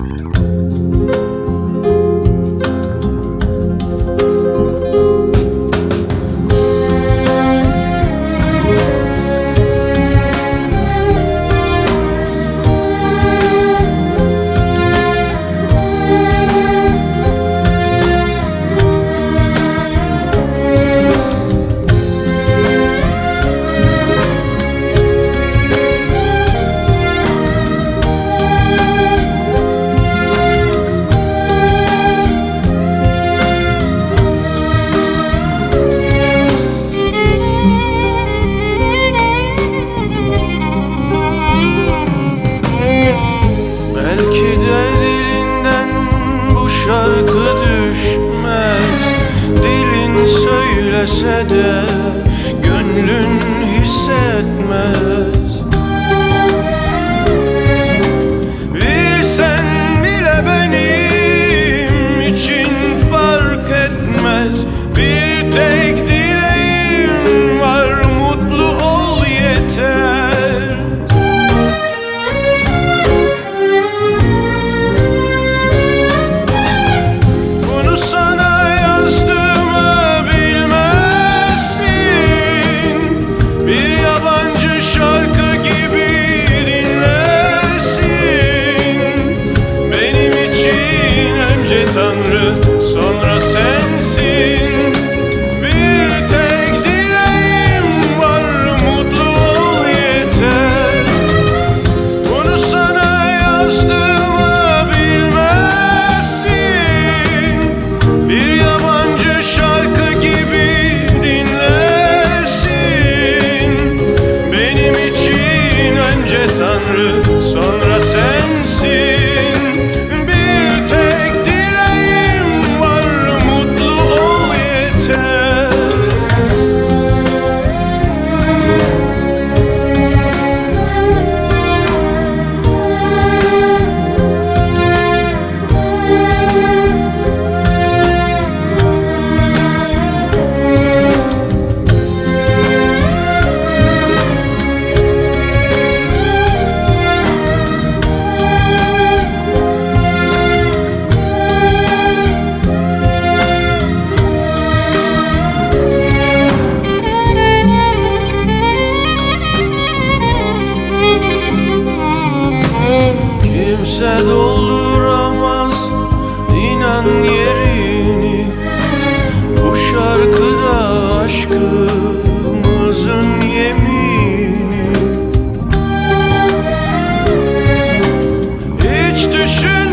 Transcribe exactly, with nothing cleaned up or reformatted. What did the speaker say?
Belki de dilinden bu şarkı düşmez. Dilin söylese de gönlün hissetmez. Bilsen bile benim için fark etmez. Bir tek dileğim var, mutlu ol yeter. Tanrı, sonra sensin. Bir tek dileğim var, mutlu ol yeter. Bunu sana yazdığımı bilmezsin. Bir yabancı şarkı gibi dinlersin. Benim için önce Tanrı, sonra sensin. Kimse dolduramaz inan yerini. Bu şarkıda aşkımızın yemini. Hiç düşün